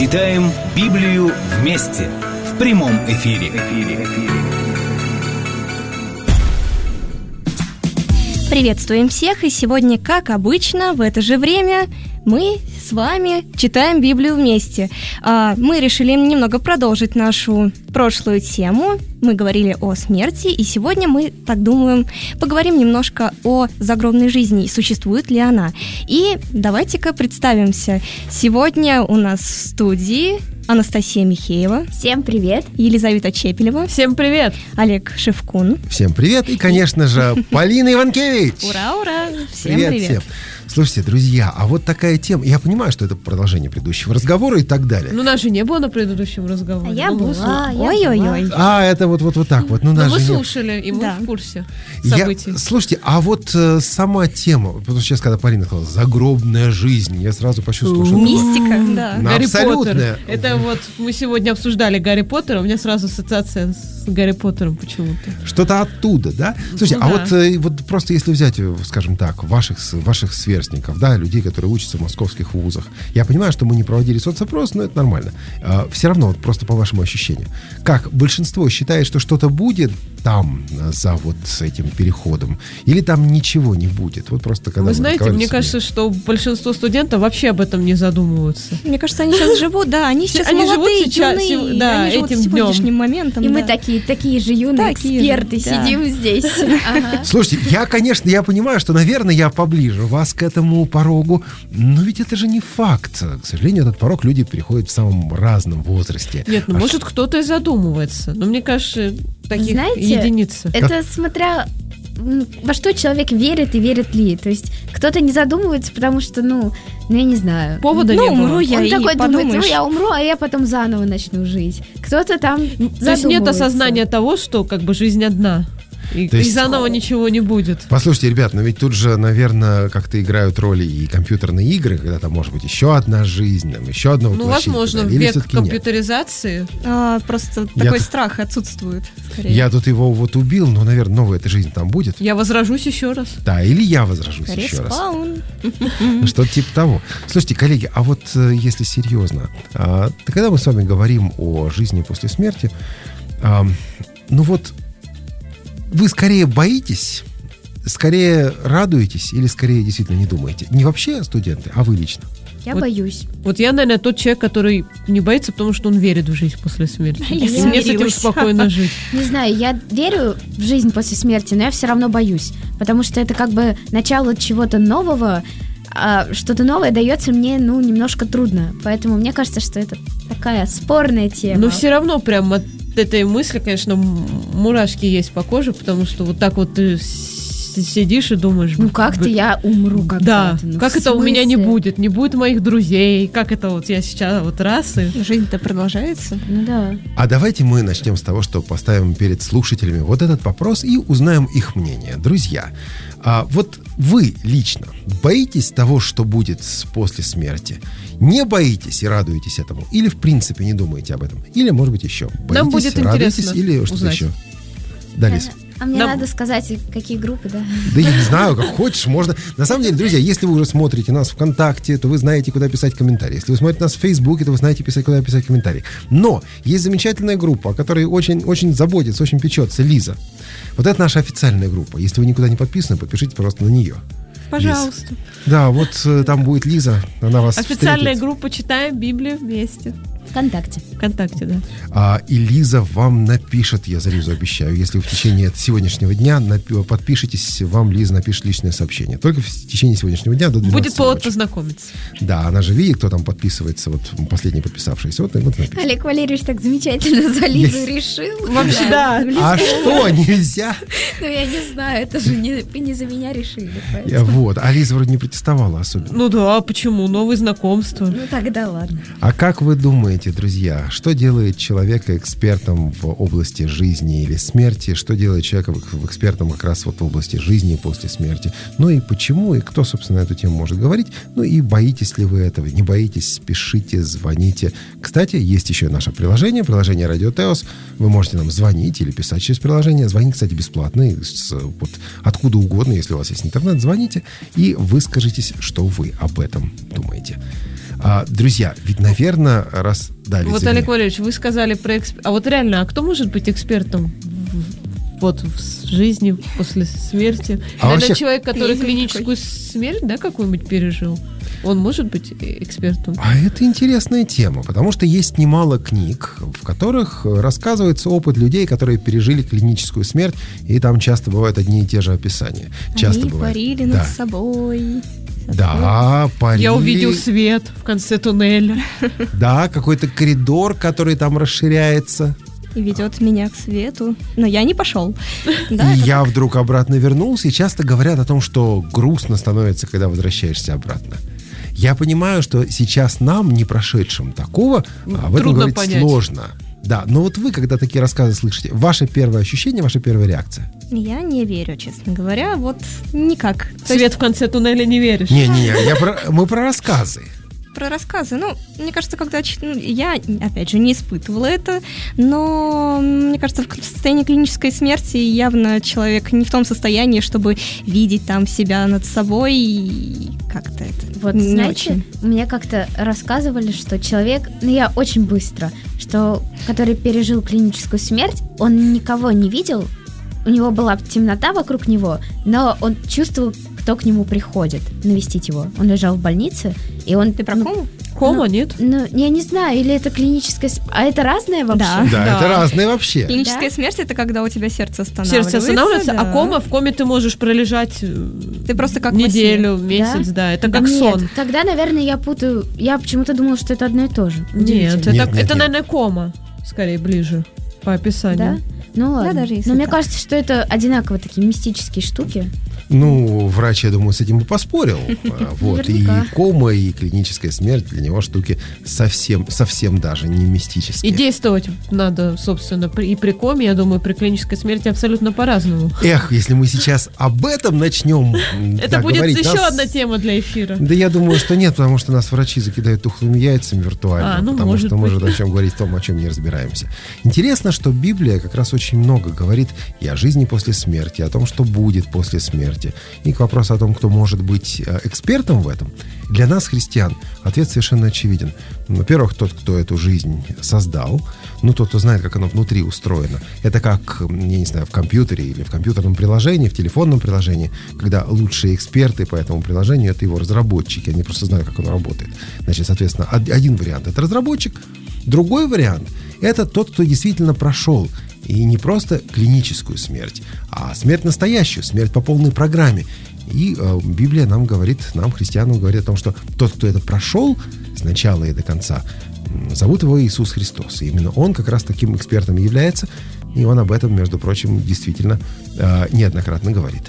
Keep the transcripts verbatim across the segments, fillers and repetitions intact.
Читаем Библию вместе в прямом эфире. Приветствуем всех, и сегодня, как обычно, в это же время мы с вами читаем Библию вместе. Мы решили немного продолжить нашу прошлую тему. Мы говорили о смерти, и сегодня мы, так думаем, поговорим немножко о загробной жизни, существует ли она. И давайте-ка представимся. Сегодня у нас в студии Анастасия Михеева. Всем привет. Елизавета Чепелева. Всем привет. Олег Шевкун. Всем привет. И, конечно же, Полина Иванкевич. Ура, ура. Всем привет. Привет Всем. Слушайте, друзья, а вот такая тема. Я понимаю, что это продолжение предыдущего разговора и так далее. Ну, нас же не было на предыдущем разговоре. А я ну, была. Ой-ой-ой. А, это вот, вот, вот так вот. Ну, Но нас вы же слушали, и мы Да. в курсе я... событий. Слушайте, а вот э, сама тема, потому что сейчас, когда Полина сказала «загробная жизнь», я сразу почувствовал, что... Мистика, да. Ну, Гарри абсолютная. Поттер. Это вот мы сегодня обсуждали Гарри Поттера, у меня сразу ассоциация с Гарри Поттером почему-то. Что-то оттуда, да? Слушайте, Ну а да. вот, э, вот просто если взять, э, скажем так, ваших, с- ваших сверстников, да, людей, которые учатся в московских вузах, я понимаю, что мы не проводили соцопрос, но это нормально. Э, все равно, вот просто по вашему ощущению, как большинство считает, что что-то будет там, э, за вот этим переходом, или там ничего не будет? Вот просто когда Вы мы знаете, разговаривали мне с людьми. кажется, что большинство студентов вообще об этом не задумываются. Мне кажется, они сейчас живут, да, они сейчас Они живут молодые, сейчас, юные, да, они живут этим днем. сегодняшним моментом. И мы да. такие, такие же юные Такие же, эксперты да. сидим здесь. Ага. Слушайте, я, конечно, я понимаю, что, наверное, я поближе вас к этому порогу, но ведь это же не факт. К сожалению, этот порог люди переходят в самом разном возрасте. Нет, ну А может кто-то и задумывается. Но мне кажется, таких Знаете, единицы. Это смотря м, во что человек верит и верит ли. То есть кто-то не задумывается, потому что, ну, ну я не знаю. Повода Ну, не было. умру я. Он и такой думает, ну подумаешь. я умру, а я потом заново начну жить. Кто-то там То есть нет задумывается. осознания того, что как бы жизнь одна. И, То есть- и заново ничего не будет. Послушайте, ребят, но ведь тут же, наверное, как-то играют роли и компьютерные игры, когда там может быть еще одна жизнь, там, еще одно Ну, воплощение. возможно, и так в далее. Или век все-таки нет? компьютеризации. А, просто Я такой тут- страх отсутствует, скорее. Я тут его вот убил, но, наверное, новая эта жизнь там будет. Я возражусь еще раз. Да, или я возражусь еще раз. Респаун. Что-то типа того. Слушайте, коллеги, а вот э, если серьезно, а, то когда мы с вами говорим о жизни после смерти, а, ну вот вы скорее боитесь, скорее радуетесь или скорее действительно не думаете? Не вообще студенты, а вы лично. Я Вот. боюсь. Вот я, наверное, тот человек, который не боится, потому что он верит в жизнь после смерти. Я И мне с этим смирилась. спокойно жить. Не знаю, я верю в жизнь после смерти, но я все равно боюсь, потому что это как бы начало чего-то нового, а что-то новое дается мне, ну, немножко трудно. Поэтому мне кажется, что это такая спорная тема. Но все равно прям от этой мысли, конечно, м- мурашки есть по коже, потому что вот так вот ты с- сидишь и думаешь... Ну как-то б- я умру Да, когда-то. Ну, как в это у меня не смысле? будет, не будет моих друзей, как это вот я сейчас вот раз и... Жизнь-то продолжается. Ну да. А давайте мы начнем с того, что поставим перед слушателями вот этот вопрос и узнаем их мнение. Друзья, а вот вы лично боитесь того, что будет с- после смерти? Не боитесь и радуетесь этому? Или в принципе не думаете об этом? Или, может быть, еще боитесь, Нам будет радуетесь интересно или что-то узнать. еще? Да, Лиз? А мне Нам- надо сказать, какие группы, да? Да я не знаю, как хочешь, можно. На самом деле, друзья, если вы уже смотрите нас ВКонтакте, то вы знаете, куда писать комментарии. Если вы смотрите нас в Фейсбуке, то вы знаете, писать, куда писать комментарии. Но есть замечательная группа, о которой очень, очень заботится, очень печется, Лиза. Вот это наша официальная группа. Если вы никуда не подписаны, подпишитесь, пожалуйста, на нее. Пожалуйста. Да, вот э, там будет Лиза, она вас Официальная встретит. группа «Читаем Библию вместе». ВКонтакте. ВКонтакте, да. А, и Лиза вам напишет, я за Лизу обещаю, если вы в течение сегодняшнего дня напи- подпишетесь, вам Лиза напишет личное сообщение. Только в течение сегодняшнего дня до двенадцати Будет повод ночи. познакомиться. Да, она же видит, кто там подписывается, вот последний подписавшийся. Вот, вот напишет. Олег Валерьевич так замечательно за Лизу решил. Вообще, да. А что, нельзя? Ну, я не знаю, это же не, не за меня решили. Я, Поэтому. вот, а Лиза вроде не протестовала особенно. Ну да, почему? Новые знакомства. Ну, тогда ладно. А как вы думаете, думаете, друзья, что делает человека экспертом в области жизни или смерти? Что делает человека экспертом как раз вот в области жизни и после смерти? Ну и почему, и кто, собственно, на эту тему может говорить? Ну и боитесь ли вы этого? Не боитесь, спешите, звоните. Кстати, есть еще наше приложение, приложение Радио Теос. Вы можете нам звонить или писать через приложение. Звонить, кстати, бесплатно. С, вот, откуда угодно, если у вас есть интернет, звоните и выскажитесь, что вы об этом думаете. А, друзья, ведь, наверное, раз... Да, вот, Олег Валерьевич, вы сказали про эксперт. А вот реально, а кто может быть экспертом в, вот, в жизни после смерти? А Наверное, вообще... человек, который клиническую смерть, да, какую-нибудь пережил, он может быть экспертом? А это интересная тема, потому что есть немало книг, в которых рассказывается опыт людей, которые пережили клиническую смерть, и там часто бывают одни и те же описания. Часто Они бывает. парили Да. над собой. Да, парили. Я увидел свет в конце туннеля. Да, какой-то коридор, который там расширяется. И ведет меня к свету. Но я не пошел. И Да, это я вдруг обратно вернулся, и часто говорят о том, что грустно становится, когда возвращаешься обратно. Я понимаю, что сейчас нам, не прошедшим такого, об этом Трудно говорить понять. сложно. Да, но вот вы, когда такие рассказы слышите, ваше первое ощущение, ваша первая реакция? Я не верю, честно говоря. Вот никак. То Свет есть в конце туннеля не веришь? Не-не, я про, мы про рассказы. про рассказы. Ну, мне кажется, когда ч- ну, я, опять же, не испытывала это, но мне кажется, в состоянии клинической смерти явно человек не в том состоянии, чтобы видеть там себя над собой и как-то это Вот, не знаете, очень. мне как-то рассказывали, что человек, ну я очень быстро, что который пережил клиническую смерть, он никого не видел, у него была темнота вокруг него, но он чувствовал, кто к нему приходит навестить его. Он лежал в больнице, и он... Ты про ну, кому? Кома, ну, нет? Ну, я не знаю, или это клиническая... см- А это разное вообще? Да. Да, Да. это разные вообще. Клиническая Да? смерть — это когда у тебя сердце останавливается. Сердце останавливается, да. а кома, в коме ты можешь пролежать э, Ты просто как неделю, месяц, да, это как Нет, сон. тогда, наверное, я путаю... Я почему-то думала, что это одно и то же. Нет, это, Нет, нет, это нет. наверное, кома, скорее, ближе по Да? описанию. Ну ладно. даже если Но мне так. кажется, что это одинаково такие мистические штуки. Ну, врач, я думаю, с этим бы поспорил. А, Вот. И Наверняка. кома, и клиническая смерть для него штуки совсем, совсем даже не мистические. И действовать надо, собственно, при- и при коме, я думаю, при клинической смерти абсолютно по-разному. Эх, если мы сейчас об этом начнем м, Это да, будет говорить, еще нас- одна тема для эфира. Да я думаю, что нет, потому что нас врачи закидают тухлыми яйцами виртуально, А, ну, потому может что мы быть. же начнем говорить о том, о чем не разбираемся. Интересно, что Библия как раз очень много говорит и о жизни после смерти, и о том, что будет после смерти. И к вопросу о том, кто может быть э, экспертом в этом, для нас, христиан, ответ совершенно очевиден. Во-первых, тот, кто эту жизнь создал, ну, тот, кто знает, как оно внутри устроено. Это как, я не знаю, в компьютере или в компьютерном приложении, в телефонном приложении, когда лучшие эксперты по этому приложению — это его разработчики, они просто знают, как оно работает. Значит, соответственно, од- один вариант — это разработчик, другой вариант — это тот, кто действительно прошел и не просто клиническую смерть, а смерть настоящую, смерть по полной программе. И э, Библия нам говорит, нам, христианам, говорит о том, что тот, кто это прошел с начала и до конца, м, зовут его Иисус Христос. И именно он как раз таким экспертом и является, и он об этом, между прочим, действительно э, неоднократно говорит.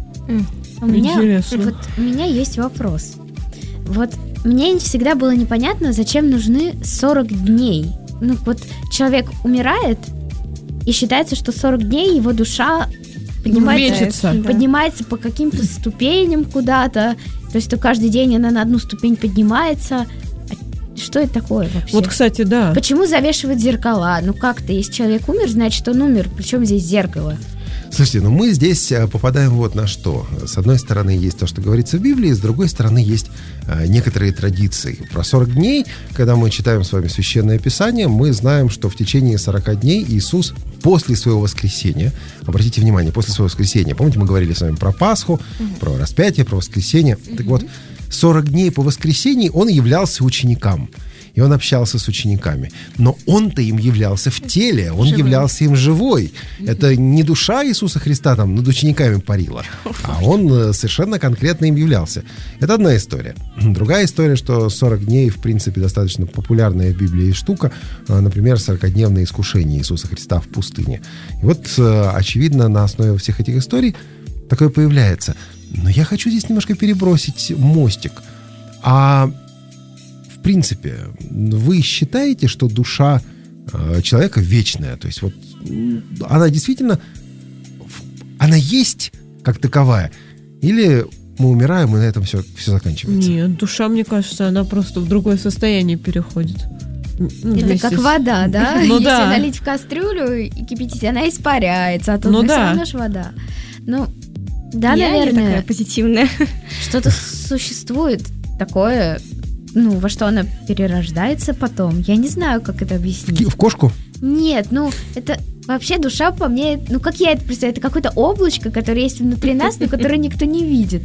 У меня, Интересно. вот, у меня есть вопрос. Вот мне всегда было непонятно, зачем нужны сорок дней. Ну вот человек умирает, и считается, что сорок дней его душа поднимается, Мечется. Да. поднимается по каким-то ступеням куда-то. То есть то каждый день она на одну ступень поднимается. А что это такое вообще? Вот, кстати, да. Почему завешивают зеркала? Ну как-то, если человек умер, значит он умер. Причем здесь зеркало? Слушайте, ну мы здесь э, попадаем вот на что. С одной стороны есть то, что говорится в Библии, с другой стороны есть э, некоторые традиции. Про сорок дней, когда мы читаем с вами Священное Писание, мы знаем, что в течение сорока дней Иисус после своего воскресения, обратите внимание, после своего воскресения, помните, мы говорили с вами про Пасху, mm-hmm. про распятие, про воскресение. Mm-hmm. Так вот, сорок дней по воскресении он являлся ученикам. И он общался с учениками. Но он-то им являлся в теле, он Живым. являлся им живой. Это не душа Иисуса Христа там над учениками парила, а он э, совершенно конкретно им являлся. Это одна история. Другая история, что сорок дней, в принципе, достаточно популярная в Библии штука. Э, Например, сорокадневное искушение Иисуса Христа в пустыне. И вот, э, очевидно, на основе всех этих историй такое появляется. Но я хочу здесь немножко перебросить мостик. А принципе, вы считаете, что душа э, человека вечная? То есть вот она действительно, она есть как таковая? Или мы умираем, и на этом все, все заканчивается? Нет, душа, мне кажется, она просто в другое состояние переходит. Ну, это как с... вода, да? Ну, Если да. налить в кастрюлю и кипятить, она испаряется, а то Ну, все да. равно же вода. Ну, да, Я не наверное, такая позитивная. что-то существует такое, ну, во что она перерождается потом. Я не знаю, как это объяснить. В кошку? Нет, ну, это вообще душа по мне, ну, как я это представляю, это какое-то облачко, которое есть внутри нас, но которое никто не видит.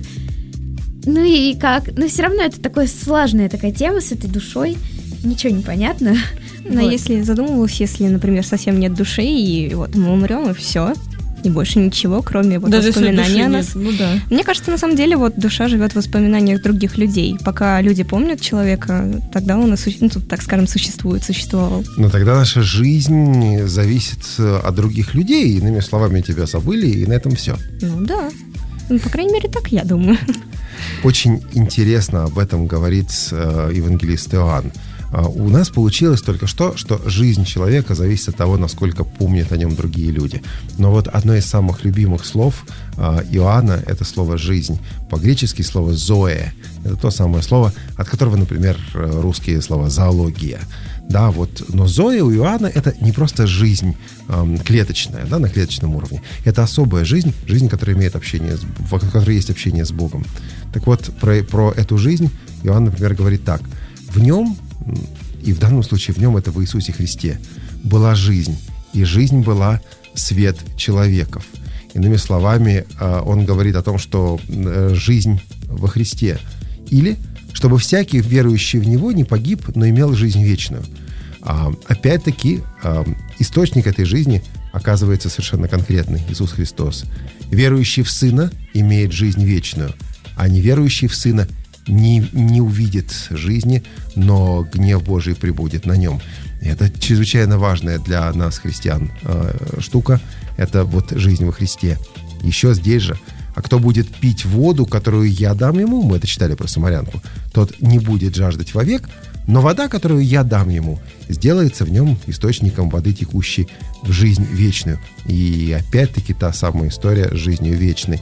Ну и как, но все равно это такая сложная такая тема с этой душой, ничего не понятно. Но Вот. если задумывалась, если, например, совсем нет души, и вот мы умрем, и все, и больше ничего, кроме вот Даже если воспоминаний души о нет, нас. ну да. Мне кажется, на самом деле, вот душа живет в воспоминаниях других людей. Пока люди помнят человека, тогда он, и су- ну, тут, так скажем, существует, существовал. Но тогда наша жизнь зависит от других людей. Иными словами, тебя забыли, и на этом все. Ну да. Ну, по крайней мере, так я думаю. Очень интересно об этом говорит э, евангелист Иоанн. Э, у нас получилось только что, что жизнь человека зависит от того, насколько помнят о нем другие люди. Но вот одно из самых любимых слов э, Иоанна – это слово «жизнь». По-гречески слово «зоэ». Это то самое слово, от которого, например, русские слова «зоология». Да, вот, но зоя у Иоанна – это не просто жизнь эм, клеточная, да, на клеточном уровне. Это особая жизнь, жизнь, которая имеет общение, с, в которой есть общение с Богом. Так вот, про, про эту жизнь Иоанн, например, говорит так. В нем, и в данном случае в нем это в Иисусе Христе, была жизнь, и жизнь была свет человеков. Иными словами, э, он говорит о том, что э, жизнь во Христе. Или чтобы всякий, верующий в Него, не погиб, но имел жизнь вечную. А, опять-таки, а, источник этой жизни оказывается совершенно конкретный – Иисус Христос. Верующий в Сына имеет жизнь вечную, а неверующий в Сына не, не увидит жизни, но гнев Божий пребудет на нем. И это чрезвычайно важная для нас, христиан, а, штука – это вот жизнь во Христе. Еще здесь же: а кто будет пить воду, которую я дам ему, мы это читали про самарянку, тот не будет жаждать вовек, но вода, которую я дам ему, сделается в нем источником воды, текущей в жизнь вечную. И опять-таки та самая история с жизнью вечной.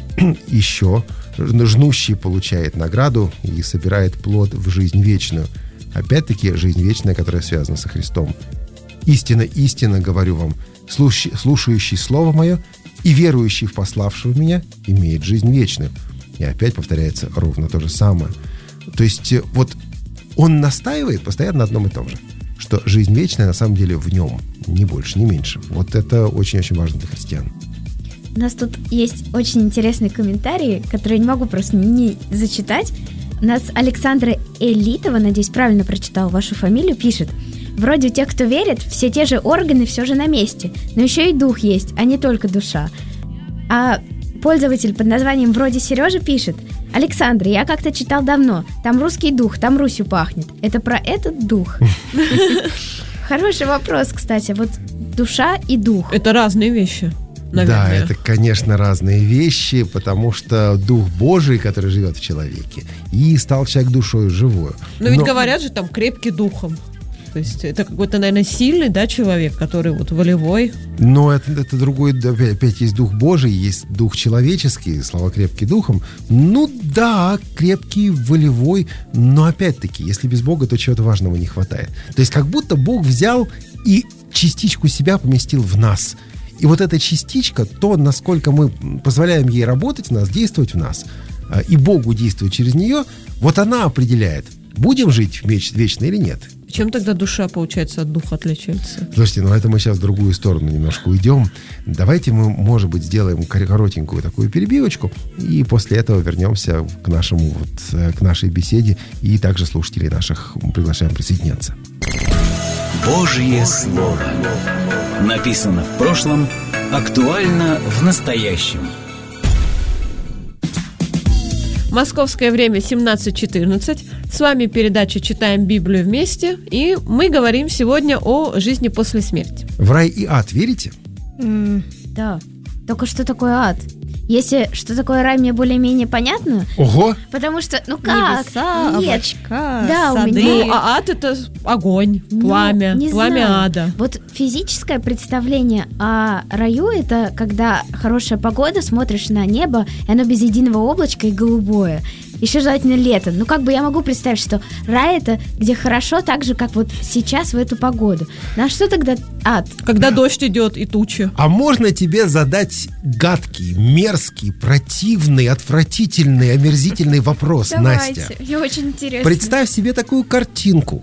Еще жнущий получает награду и собирает плод в жизнь вечную. Опять-таки жизнь вечная, которая связана со Христом. Истинно, истинно говорю вам, слушающий слово мое и верующий в пославшего меня имеет жизнь вечную. И опять повторяется ровно то же самое. То есть вот он настаивает постоянно на одном и том же, что жизнь вечная на самом деле в нем, ни больше, ни меньше. Вот это очень-очень важно для христиан. У нас тут есть очень интересные комментарии, которые я не могу просто не зачитать. У нас Александра Элитова, надеюсь, правильно прочитала вашу фамилию, пишет: вроде у тех, кто верит, все те же органы все же на месте, но еще и дух есть, а не только душа. А пользователь под названием вроде Сережа пишет: Александр, я как-то читал давно, там русский дух, там Русью пахнет. Это про этот дух? Хороший вопрос, кстати, вот душа и дух. Это разные вещи, наверное. Да, это, конечно, разные вещи, потому что Дух Божий, который живет в человеке, и стал человек душою живую. Но ведь говорят же там крепкий духом. То есть это какой-то, наверное, сильный, да, человек, который вот волевой. Но это, это другой, опять, опять есть Дух Божий, есть Дух человеческий, слова крепкий духом. Ну да, крепкий, волевой, но опять-таки, если без Бога, то чего-то важного не хватает. То есть как будто Бог взял и частичку себя поместил в нас. И вот эта частичка, то, насколько мы позволяем ей работать в нас, действовать в нас, и Богу действовать через нее, вот она определяет, будем жить вечно или нет. Чем тогда душа, получается, от духа отличается? Слушайте, ну это мы сейчас в другую сторону немножко уйдем. Давайте мы, может быть, сделаем коротенькую такую перебивочку, и после этого вернемся к нашему, вот, к нашей беседе, и также слушателей наших приглашаем присоединяться. Божье Слово. Написано в прошлом, актуально в настоящем. Московское время семнадцать четырнадцать. С вами передача «Читаем Библию вместе», и мы говорим сегодня о жизни после смерти. В рай и ад верите? М, Да, только что такое ад? Если что такое рай, мне более-менее понятно. Ого! Потому что, ну как? Небеса, Нет. облачка, Да, у сады. меня- Ну, а ад это огонь, Ну, пламя, не пламя знаю. ада. Вот физическое представление о раю — это когда хорошая погода, смотришь на небо, и оно без единого облачка и голубое. Еще желательно лето. Ну, как бы я могу представить, что рай — это где хорошо, так же, как вот сейчас в эту погоду. Ну, а что тогда ад? Когда дождь идет и тучи. А можно тебе задать гадкий, мерзкий, противный, отвратительный, омерзительный вопрос, Настя? Мне очень интересно. Представь себе такую картинку.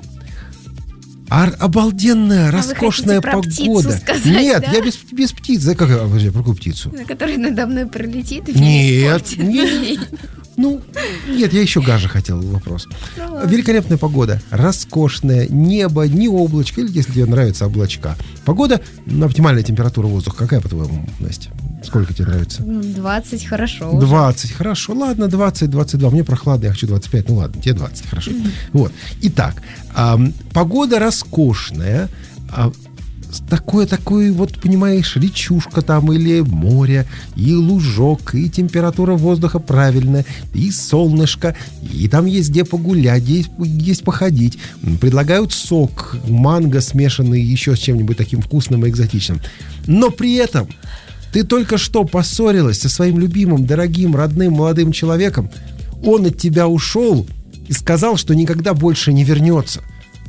Ар- обалденная, роскошная А хотите про птицу погода. сказать, Нет, да? я без, без птиц. Да как, подожди, про какую птицу? На который надо мной пролетит и меня Нет, испортит. нет. Ну, нет, я еще гаже хотел вопрос. Великолепная погода, роскошное небо, не облачко, или если тебе нравятся облачка. Погода, ну, оптимальная температура воздуха. Какая, по-твоему, Настя? Сколько тебе нравится? Ну, двадцать хорошо. уже. двадцать, хорошо, ладно, двадцать, двадцать два, мне прохладно, я хочу двадцать пять, ну ладно, тебе двадцать, хорошо. Вот, итак, ам, погода роскошная, а, с такое, такое, вот, понимаешь, речушка там или море, и лужок, и температура воздуха правильная, и солнышко, и там есть где погулять, есть, есть походить. Предлагают сок, манго смешанный еще с чем-нибудь таким вкусным и экзотичным. Но при этом ты только что поссорилась со своим любимым, дорогим, родным, молодым человеком. Он от тебя ушел и сказал, что никогда больше не вернется.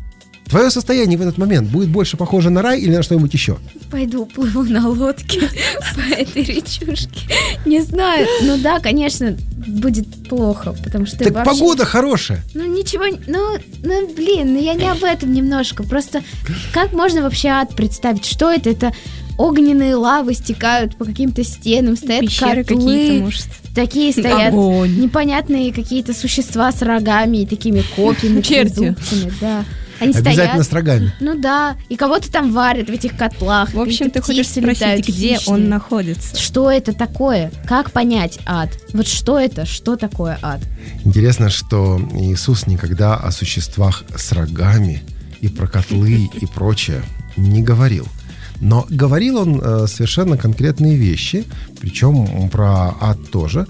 Твое состояние в этот момент будет больше похоже на рай или на что-нибудь еще? Пойду уплыву на лодке по этой речушке. Не знаю. Ну да, конечно, будет плохо, потому что Так вообще... погода хорошая. Ну ничего, не- ну, ну блин, ну я не об этом немножко. Просто как можно вообще ад представить? Что это? Это огненные лавы стекают по каким-то стенам, стоят Пещеры котлы. какие-то, может. Такие стоят Огонь. непонятные какие-то существа с рогами и такими копьями, Черти. зубцами, да. Они Обязательно стоят. с рогами. Ну да, и кого-то там варят в этих котлах. В общем, ты какие-то хочешь птицы спросить, летают где хищные. он находится? Что это такое? Как понять ад? Вот что это? Что такое ад? Интересно, что Иисус никогда о существах с рогами и про котлы и прочее не говорил. Но говорил он э, совершенно конкретные вещи, причем про ад тоже.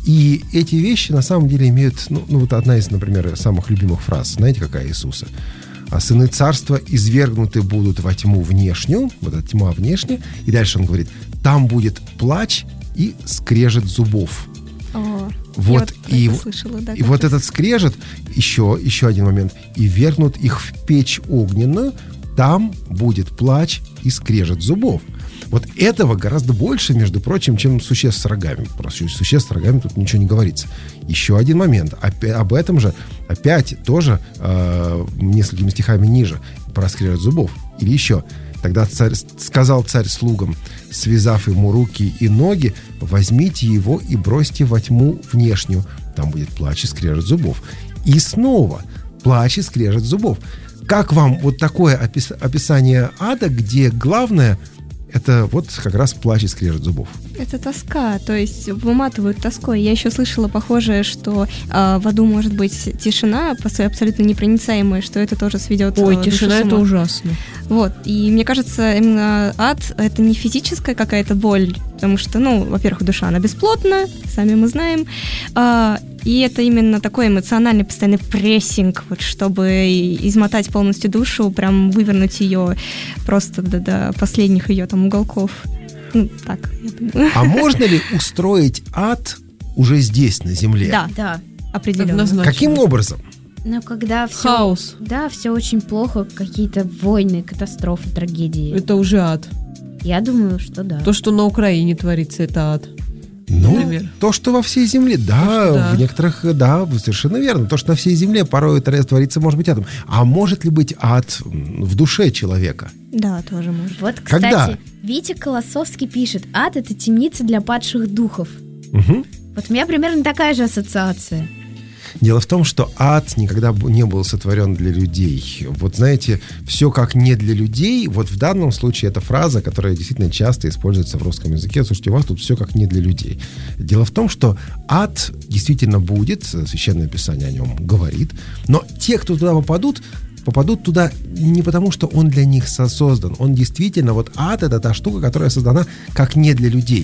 И эти вещи на самом деле имеют, ну, ну вот одна из, например, самых любимых фраз, знаете, какая Иисуса? А сыны царства извергнуты будут во тьму внешнюю, вот эта тьма внешняя, и дальше он говорит, там будет плач и скрежет зубов. О, Вот, я вот про и, это слышала, да, и как вот раз. этот скрежет, еще, еще один момент, и вергнут их в печь огненную, там будет плач и скрежет зубов. Вот этого гораздо больше, между прочим, чем существ с рогами. Просто существ с рогами тут ничего не говорится. Еще один момент. Опя- об этом же опять тоже э, несколькими стихами ниже про скрежет зубов. Или еще. Тогда царь, сказал царь слугам, связав ему руки и ноги, возьмите его и бросьте во тьму внешнюю. Там будет плач и скрежет зубов. И снова плач и скрежет зубов. Как вам вот такое опис- описание ада, где главное это вот как раз плач и скрежет зубов? Это тоска, то есть выматывают тоской. Я еще слышала похожее, что э, в аду может быть тишина, по своей абсолютно непроницаемая, что это тоже сведет Ой, э, душу тишина с это ума. ужасно. Вот, и мне кажется, именно ад — это не физическая какая-то боль, потому что, ну, во-первых, душа, она бесплотна, сами мы знаем, а, и это именно такой эмоциональный постоянный прессинг, вот, чтобы измотать полностью душу, прям вывернуть ее просто до, до последних ее там уголков. Ну, так, я думаю. А можно ли устроить ад уже здесь, на земле? Да, Да. определенно. Однозначно. Каким образом? Но когда все... Хаос. Да, все очень плохо, какие-то войны, катастрофы, трагедии. Это уже ад. Я думаю, что да. То, что на Украине творится, это ад. Ну, Например. то, что во всей земле, да, что да. в некоторых, да, совершенно верно. То, что на всей земле порой творится, может быть адом. А может ли быть ад м, в душе человека? Да, тоже может. Вот, кстати, Когда? Витя Колосовский пишет, ад — это темница для падших духов. Мгм. Вот у меня примерно такая же ассоциация. Дело в том, что ад никогда б- не был сотворен для людей. Вот знаете, все как не для людей, вот в данном случае это фраза, которая действительно часто используется в русском языке. Слушайте, у вас тут все как не для людей. Дело в том, что ад действительно будет, Священное Писание о нем говорит, но те, кто туда попадут, попадут туда не потому, что он для них создан. Он действительно, вот ад — это та штука, которая создана как не для людей.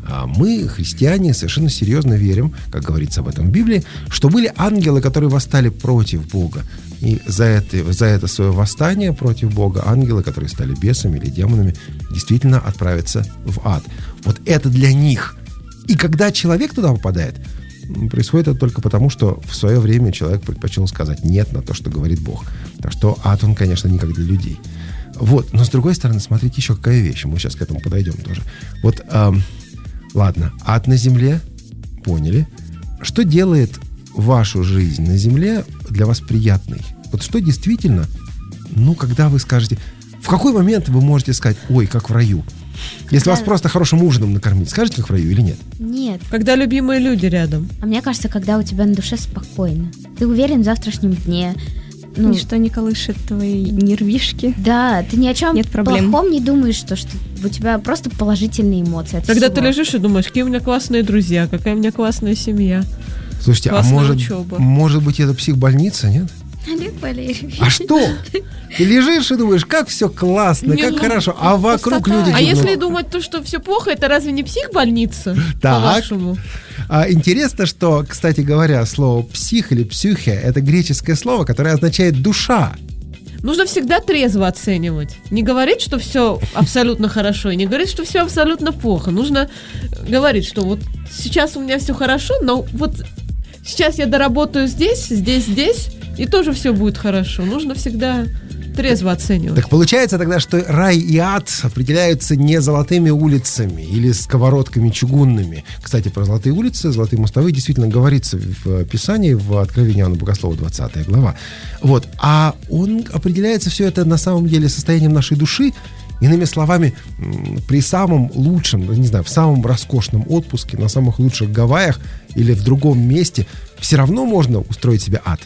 А мы, христиане, совершенно серьезно верим, как говорится об этом в Библии, что были ангелы, которые восстали против Бога. И за это, за это свое восстание против Бога ангелы, которые стали бесами или демонами, действительно отправятся в ад. Вот это для них. И когда человек туда попадает, происходит это только потому, что в свое время человек предпочел сказать «нет» на то, что говорит Бог. Так что ад, он, конечно, не как для людей. Вот. Но, с другой стороны, смотрите, еще какая вещь. Мы сейчас к этому подойдем тоже. Вот, эм, ладно, ад на земле, поняли. Что делает вашу жизнь на земле для вас приятной? Вот что действительно, ну, когда вы скажете... В какой момент вы можете сказать «ой, как в раю»? Если вас просто хорошим ужином накормить, скажете, как в раю или нет? Нет. Когда любимые люди рядом. А мне кажется, когда у тебя на душе спокойно. Ты уверен в завтрашнем дне. Ну, ничто не колышет твои нервишки. Да, ты ни о чем Нет проблем. плохом не думаешь, что, что у тебя просто положительные эмоции от Когда всего. ты лежишь и думаешь, какие у меня классные друзья, какая у меня классная семья. Слушайте, Классная а может, учеба. может быть, это психбольница, нет? Олег Валерьевич. А что? Ты лежишь и думаешь, как все классно, Не, как ну, хорошо, а вокруг пустота. люди А гибнут. если думать то, что все плохо, это разве не психбольница? Так. По-вашему? А, интересно, что, кстати говоря, слово «псих» или «псюхе» — это греческое слово, которое означает «душа». Нужно всегда трезво оценивать. Не говорить, что все абсолютно хорошо, и не говорить, что все абсолютно плохо. Нужно говорить, что вот сейчас у меня все хорошо, но вот сейчас я доработаю здесь, здесь, здесь, и тоже все будет хорошо. Нужно всегда трезво оценивать. Так получается тогда, что рай и ад определяются не золотыми улицами или сковородками чугунными. Кстати, про золотые улицы, золотые мостовые действительно говорится в Писании, в Откровении Иоанна Богослова, двадцатая глава. Вот. А он определяется все это на самом деле состоянием нашей души. Иными словами, при самом лучшем, не знаю, в самом роскошном отпуске, на самых лучших Гавайях или в другом месте все равно можно устроить себе ад.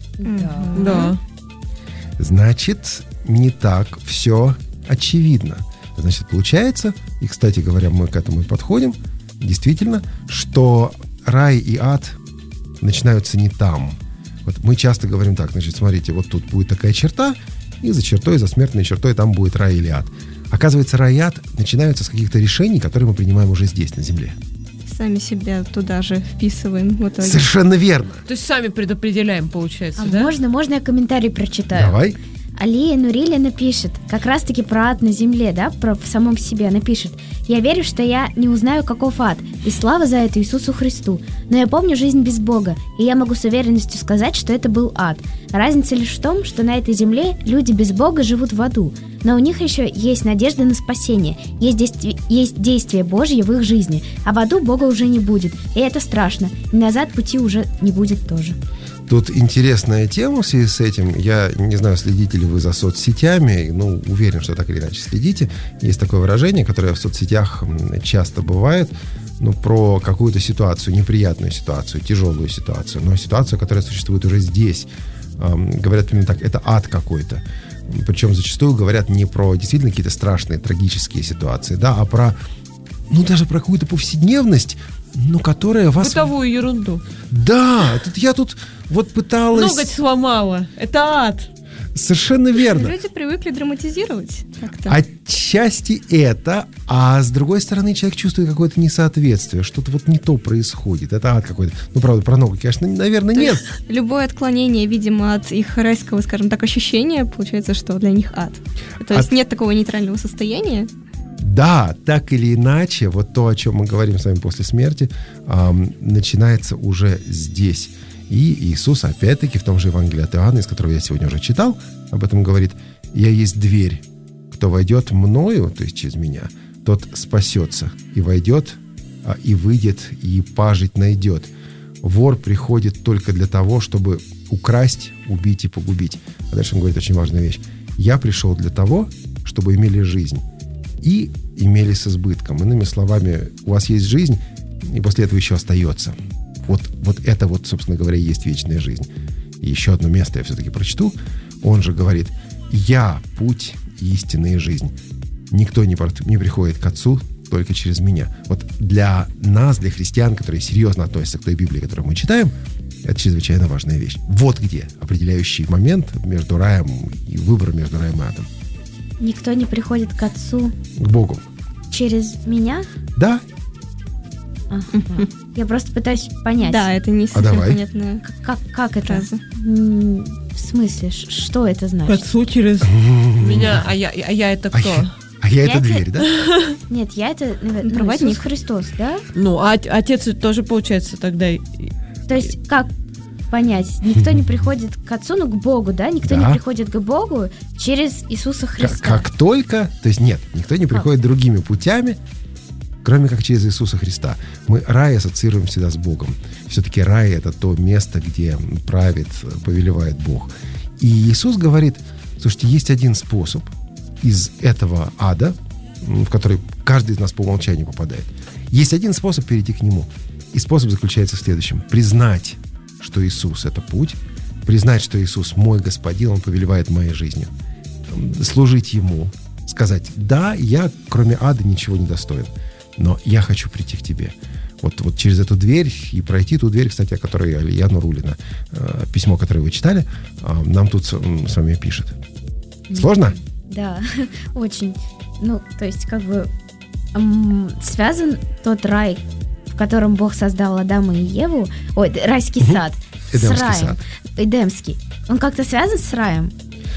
Да. Да. Значит, не так все очевидно. Значит, получается, и, кстати говоря, мы к этому и подходим, действительно, что рай и ад начинаются не там. Вот мы часто говорим так, значит, смотрите, вот тут будет такая черта, и за чертой, за смертной чертой там будет рай или ад. Оказывается, рай и ад начинаются с каких-то решений, которые мы принимаем уже здесь, на земле. Сами себя туда же вписываем в итоге. Совершенно верно. То есть сами предопределяем, получается, А да? можно, можно я комментарий прочитаю? Давай. Алия Нурилия напишет, как раз-таки про ад на земле, да, про в самом себе напишет. Я верю, что я не узнаю, каков ад, и слава за это Иисусу Христу. Но я помню жизнь без Бога, и я могу с уверенностью сказать, что это был ад. Разница лишь в том, что на этой земле люди без Бога живут в аду, но у них еще есть надежда на спасение, есть действие, есть действие Божье в их жизни, а в аду Бога уже не будет, и это страшно, и назад пути уже не будет тоже. Тут интересная тема в связи с этим. Я не знаю, следите ли вы за соцсетями, ну, уверен, что так или иначе следите. Есть такое выражение, которое в соцсетях часто бывает, ну, про какую-то ситуацию, неприятную ситуацию, тяжелую ситуацию, но ситуацию, которая существует уже здесь. Эм, говорят именно так, это ад какой-то. Причем зачастую говорят не про действительно какие-то страшные, трагические ситуации, да, а про, ну, даже про какую-то повседневность, ну, которая вас... Бытовую ерунду. Да, тут я тут вот пыталась... Ноготь сломала. Это ад. Совершенно верно. Люди привыкли драматизировать как-то. Отчасти это, а с другой стороны человек чувствует какое-то несоответствие, что-то вот не то происходит. Это ад какой-то. Ну, правда, про ногу, конечно, наверное, То нет. есть любое отклонение, видимо, от их райского, скажем так, ощущения, получается, что для них ад. То есть От- нет такого нейтрального состояния. Да, так или иначе, вот то, о чем мы говорим с вами после смерти, эм, начинается уже здесь. И Иисус, опять-таки, в том же Евангелии от Иоанна, из которого я сегодня уже читал, об этом говорит: «Я есть дверь. Кто войдет мною, то есть через меня, тот спасется, и войдет, а, и выйдет, и пажить найдет. Вор приходит только для того, чтобы украсть, убить и погубить». А дальше он говорит очень важную вещь: «Я пришел для того, чтобы имели жизнь, и имели с избытком». Иными словами, у вас есть жизнь, и после этого еще остается. Вот, вот это вот, собственно говоря, и есть вечная жизнь. И еще одно место я все-таки прочту. Он же говорит: «Я путь, истина и жизнь. Никто не, не приходит к Отцу только через меня». Вот для нас, для христиан, которые серьезно относятся к той Библии, которую мы читаем, это чрезвычайно важная вещь. Вот где определяющий момент между раем и выбором между раем и адом. Никто не приходит к Отцу К Богу. через меня? Да, Ага. Я просто пытаюсь понять. Да, это не совсем давай. понятная Как, как это? фраза. М, В смысле? Ш- Что это значит? Отцу через меня, а я, а я это А кто? я, а я Я это это- дверь, да? Нет, я это, наверное, Проводник. Иисус Христос, да? Ну, а от- отец тоже, получается, тогда... и- То есть как понять? Никто не приходит к Отцу, ну, к Богу, да? Никто Да. не приходит к Богу через Иисуса Как, Христа. как только, то есть нет, никто не приходит другими путями, кроме как через Иисуса Христа. Мы рай ассоциируем всегда с Богом. Все-таки рай — это то место, где правит, повелевает Бог. И Иисус говорит, слушайте, есть один способ из этого ада, м, в который каждый из нас по умолчанию попадает. Есть один способ перейти к нему. И способ заключается в следующем. Признать, что Иисус — это путь, признать, что Иисус мой Господин, Он повелевает моей жизнью, служить Ему, сказать, да, я кроме ада ничего не достоин, но я хочу прийти к Тебе. Вот, вот через эту дверь и пройти ту дверь, кстати, о которой Алия Нуруллина, э, письмо, которое вы читали, э, нам тут с, м, с вами пишет. Сложно? Да, очень. Ну, то есть, как бы м, связан тот рай, в котором Бог создал Адама и Еву, ой, райский Мгм. сад, Эдемский с раем. сад. Эдемский. Он как-то связан с раем?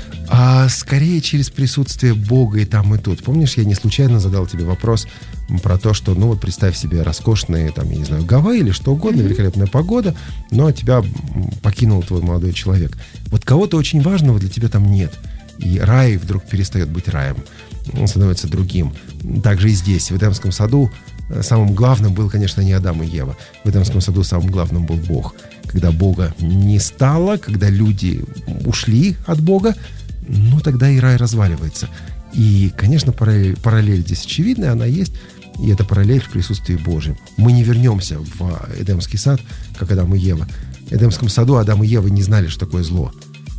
А скорее через присутствие Бога и там, и тут. Помнишь, я не случайно задал тебе вопрос про то, что, ну вот представь себе роскошные, там, я не знаю, Гавайи или что угодно, mm-hmm. великолепная погода, но тебя м, покинул твой молодой человек. Вот кого-то очень важного для тебя там нет. И рай вдруг перестает быть раем. Он становится другим. Также и здесь, в Эдемском саду, э, самым главным был, конечно, не Адам и Ева. В Эдемском саду самым главным был Бог. Когда Бога не стало, когда люди ушли от Бога, ну, тогда и рай разваливается. И, конечно, параллель, параллель здесь очевидная, она есть, и это параллель в присутствии Божьем. Мы не вернемся в Эдемский сад, как Адам и Ева. В Эдемском саду Адам и Ева не знали, что такое зло.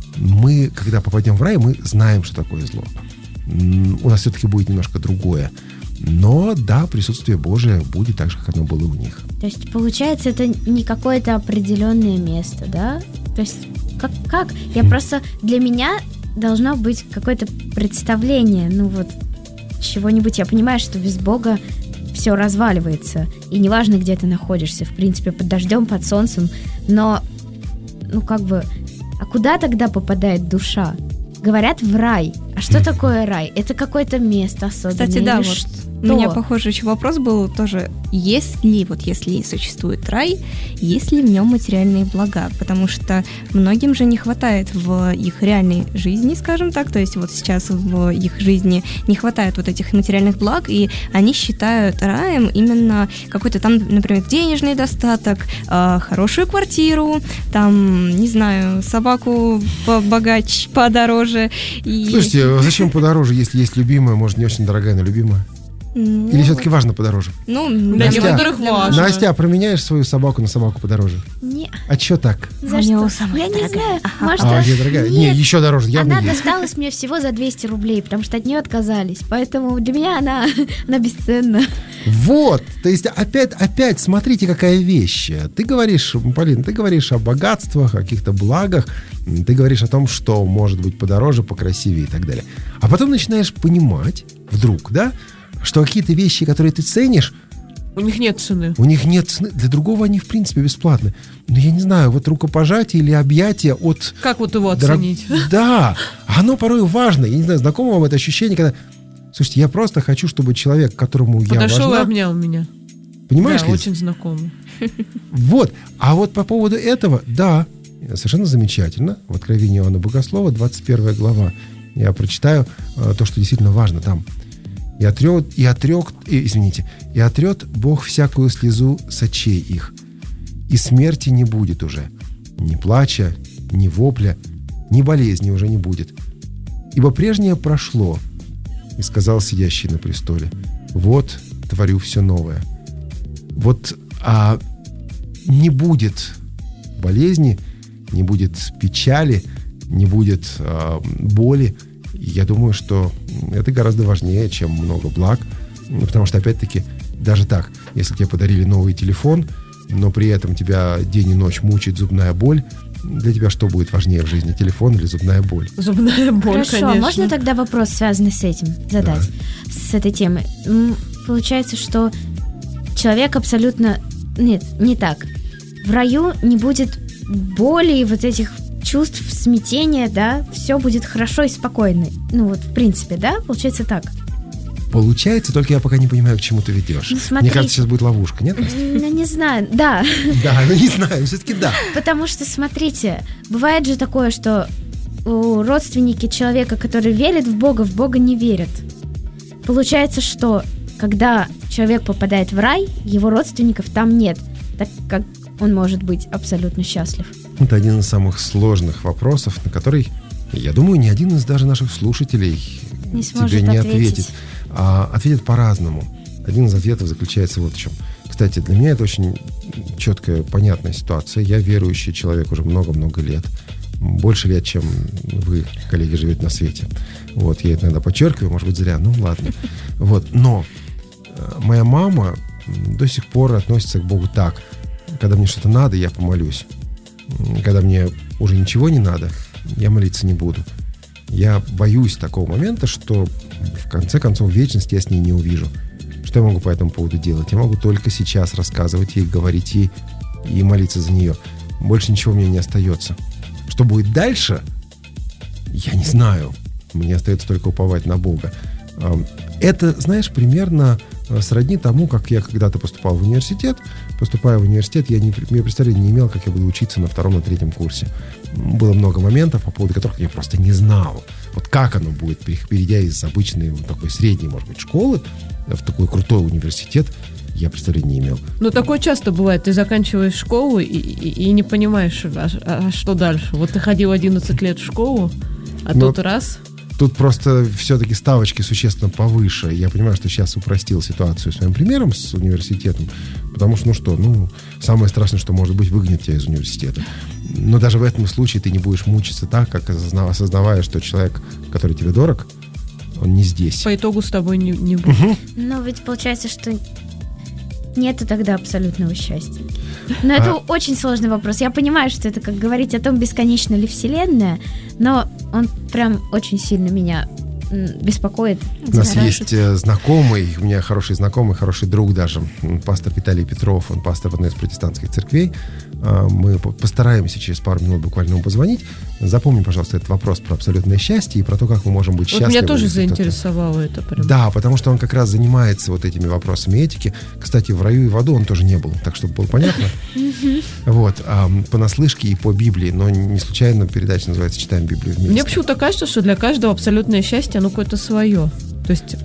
Мы, когда попадем в рай, мы знаем, что такое зло. М, У нас все-таки будет немножко другое. Но, да, присутствие Божие будет так же, как оно было у них. То есть, получается, это не какое-то определенное место, да? То есть, как? как? Я просто... Для меня должно быть какое-то представление, ну вот, чего-нибудь. Я понимаю, что без Бога все разваливается. И неважно, где ты находишься, в принципе, под дождем, под солнцем. Но, ну как бы... А куда тогда попадает душа? Говорят, в рай. А что такое рай? Это какое-то место особенное? Кстати, да, или вот что? у меня похожий еще вопрос был тоже, есть ли, вот если существует рай, есть ли в нем материальные блага? Потому что многим же не хватает в их реальной жизни, скажем так, то есть вот сейчас в их жизни не хватает вот этих материальных благ, и они считают раем именно какой-то там, например, денежный достаток, э, хорошую квартиру, там, не знаю, собаку побогаче, подороже. И... Слушайте, а зачем подороже, если есть любимая, может, не очень дорогая, но любимая? Ну, Или все-таки важно подороже? Ну, Для Настя, некоторых важно. Настя, а променяешь свою собаку на собаку подороже? Не, А чё так? за У что? него самая Я не дорогая. знаю. Ага. Может, А, где дорогая? Не, Нет. еще дороже, явно Она есть. досталась мне всего за двести рублей, потому что от нее отказались. Поэтому для меня она, она бесценна. Вот, то есть опять, опять, смотрите, какая вещь. Ты говоришь, Полин, ты говоришь о богатствах, о каких-то благах, ты говоришь о том, что может быть подороже, покрасивее и так далее. А потом начинаешь понимать, вдруг, да, что какие-то вещи, которые ты ценишь, У них нет цены. у них нет цены. Для другого они, в принципе, бесплатны. Но я не знаю, вот рукопожатие или объятие от... Как вот его дорог- оценить? Да, оно порой важно. Я не знаю, знакомо вам это ощущение, когда... Слушайте, я просто хочу, чтобы человек, которому я Подошел и важна... обнял меня. Понимаешь, Да, Лиз? очень знакомо. Вот. А вот по поводу этого, да, совершенно замечательно. В Откровении Иоанна Богослова, двадцать первая глава. Я прочитаю э, то, что действительно важно там. «И отрет, и отрек, и, извините, и отрет Бог всякую слезу с очей их, и смерти не будет уже, ни плача, ни вопля, ни болезни уже не будет. Ибо прежнее прошло, и сказал сидящий на престоле, вот творю все новое». Вот а, не будет болезни, не будет печали, не будет а, боли. Я думаю, что это гораздо важнее, чем много благ. Ну, потому что, опять-таки, даже так, если тебе подарили новый телефон, но при этом тебя день и ночь мучает зубная боль, для тебя что будет важнее в жизни, телефон или зубная боль? Зубная боль, Хорошо, конечно. можно тогда вопрос, связанный с этим, задать? С этой темой. М, Получается, что человек абсолютно... Нет, не так. В раю не будет боли и вот этих чувств, смятения, да, все будет хорошо и спокойно. Ну вот, в принципе, да, получается так. Получается, только я пока не понимаю, к чему ты ведешь. Ну, смотри. Мне кажется, сейчас будет ловушка, нет? Ну, не знаю, да. Да, ну не знаю, все-таки да. Потому что, смотрите, бывает же такое, что родственники человека, который верит в Бога, в Бога не верят. Получается, что когда человек попадает в рай, его родственников там нет, так как он может быть абсолютно счастлив. Это один из самых сложных вопросов, на который, я думаю, ни один из даже наших слушателей не тебе не ответит. А ответит по-разному. Один из ответов заключается вот в чем. Кстати, для меня это очень четкая, понятная ситуация. Я верующий человек уже много-много лет. Больше лет, чем вы, коллеги, живете на свете. Вот, я это иногда подчеркиваю, может быть, зря, ну ладно. Вот, но моя мама до сих пор относится к Богу так. Когда мне что-то надо, я помолюсь. Когда мне уже ничего не надо, я молиться не буду. Я боюсь такого момента, что в конце концов в вечности я с ней не увижу. Что я могу по этому поводу делать? Я могу только сейчас рассказывать ей, говорить ей и молиться за нее. Больше ничего мне не остается. Что будет дальше, я не знаю. Мне остается только уповать на Бога. Это, знаешь, примерно сродни тому, как я когда-то поступал в университет. Поступая в университет, я, не, я представления не имел, как я буду учиться на втором, на третьем курсе. Было много моментов, по поводу которых я просто не знал. Вот как оно будет, перейдя из обычной, вот такой средней, может быть, школы в такой крутой университет, я представления не имел. Ну, такое часто бывает. Ты заканчиваешь школу и, и, и не понимаешь, а, а что дальше. Вот ты ходил одиннадцать лет в школу, а Но... тут раз... Тут просто все-таки ставочки существенно повыше. Я понимаю, что сейчас упростил ситуацию своим примером с университетом, потому что, ну что, ну, самое страшное, что может быть, выгонят тебя из университета. Но даже в этом случае ты не будешь мучиться так, как осознавая, что человек, который тебе дорог, он не здесь. По итогу с тобой не, не будет. Угу. Но ведь получается, что нету тогда абсолютного счастья. Но это а... очень сложный вопрос. Я понимаю, что это как говорить о том, бесконечна ли Вселенная, но он прям очень сильно меня беспокоит. У нас есть знакомый, у меня хороший знакомый, хороший друг даже, пастор Виталий Петров, он пастор в одной из протестантских церквей. Мы постараемся через пару минут буквально ему позвонить. Запомни, пожалуйста, этот вопрос про абсолютное счастье и про то, как мы можем быть вот счастливы. Меня тоже заинтересовало это. Прям. Да, потому что он как раз занимается вот этими вопросами этики. Кстати, в раю и в аду он тоже не был, так чтобы было понятно. Вот, понаслышке и по Библии, но не случайно передача называется «Читаем Библию вместе». Мне почему-то кажется, что для каждого абсолютное счастье, оно какое-то свое. То есть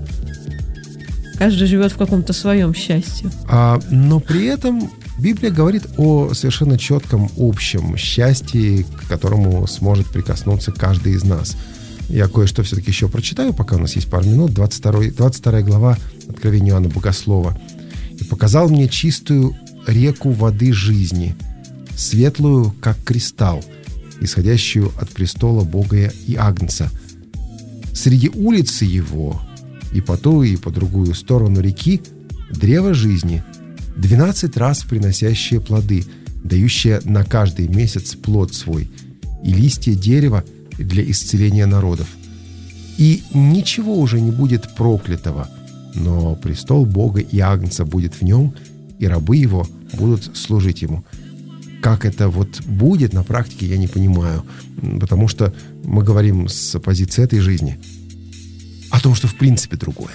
каждый живет в каком-то своем счастье. А, но при этом Библия говорит о совершенно четком общем счастье, к которому сможет прикоснуться каждый из нас. Я кое-что все-таки еще прочитаю, пока у нас есть пару минут. двадцать вторая, двадцать вторая глава Откровения Иоанна Богослова. «И показал мне чистую реку воды жизни, светлую, как кристалл, исходящую от престола Бога и Агнца. Среди улицы его, и по ту, и по другую сторону реки, древо жизни, двенадцать раз приносящее плоды, дающее на каждый месяц плод свой, и листья дерева для исцеления народов. И ничего уже не будет проклятого, но престол Бога и Агнца будет в нем, и рабы его будут служить ему». Как это вот будет на практике, я не понимаю, потому что мы говорим с позиции этой жизни о том, что в принципе другое.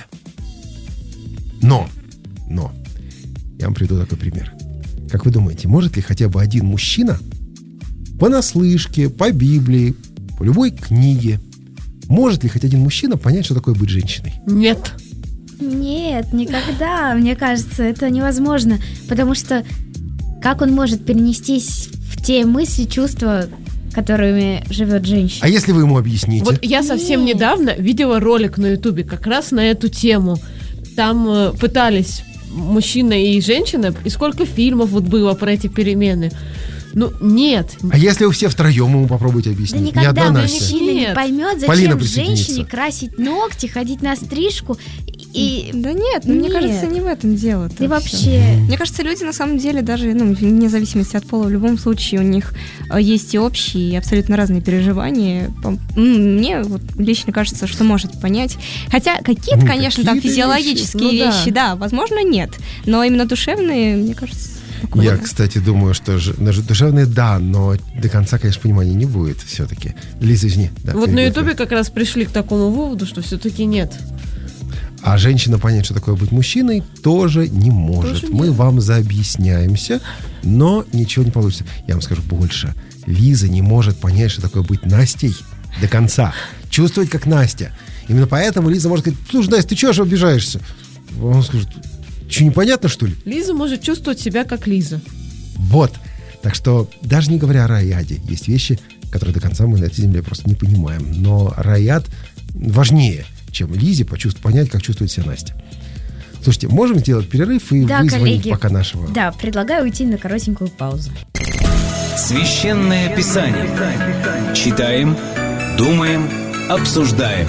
Но, но, я вам приведу такой пример. Как вы думаете, может ли хотя бы один мужчина понаслышке, по Библии, по любой книге, может ли хоть один мужчина понять, что такое быть женщиной? Нет. Нет, никогда. Мне кажется, это невозможно, потому что как он может перенестись в те мысли, чувства, которыми живет женщина? А если вы ему объясните? Вот я совсем Нет. недавно видела ролик на Ютубе как раз на эту тему. Там э, пытались мужчина и женщина, и сколько фильмов вот было про эти перемены. Ну, нет. А если вы все втроем ему попробуйте объяснить? Да никогда Ни одна мужчина Нет. не поймет, зачем женщине красить ногти, ходить на стрижку. И... Да нет, ну, мне Нет. кажется, не в этом дело. Ты вообще... Мне кажется, люди на самом деле даже, ну, вне зависимости от пола, в любом случае у них э, есть и общие, и абсолютно разные переживания. По- м, Мне вот лично кажется, что может понять. Хотя какие-то, Ну, конечно, там какие-то физиологические вещи. Ну, да. вещи, да, возможно, нет. Но именно душевные, мне кажется... Я, спокойно. кстати, думаю, что ж- на ж- душевные, да, но до конца, конечно, понимания не будет все-таки. Лиза, извини. Да, Вот на перебил Ютубе тебя. как раз пришли к такому выводу, что все-таки нет. А женщина понять, что такое быть мужчиной, тоже не может. Тоже Мы нет. вам заобъясняемся, но ничего не получится. Я вам скажу больше. Лиза не может понять, что такое быть Настей до конца. Чувствовать, как Настя. Именно поэтому Лиза может сказать: слушай, Настя, ты чего же обижаешься? Он скажет: что, непонятно, что ли? Лиза может чувствовать себя как Лиза. Вот. Так что, даже не говоря о рае и аде, есть вещи, которые до конца мы на этой земле просто не понимаем. Но рай и ад важнее, чем Лизе почувствовать, понять, как чувствует себя Настя. Слушайте, можем сделать перерыв и Да, вызвонить коллеги. пока нашего... Да, предлагаю уйти на коротенькую паузу. Священное Писание. Читаем, думаем, обсуждаем.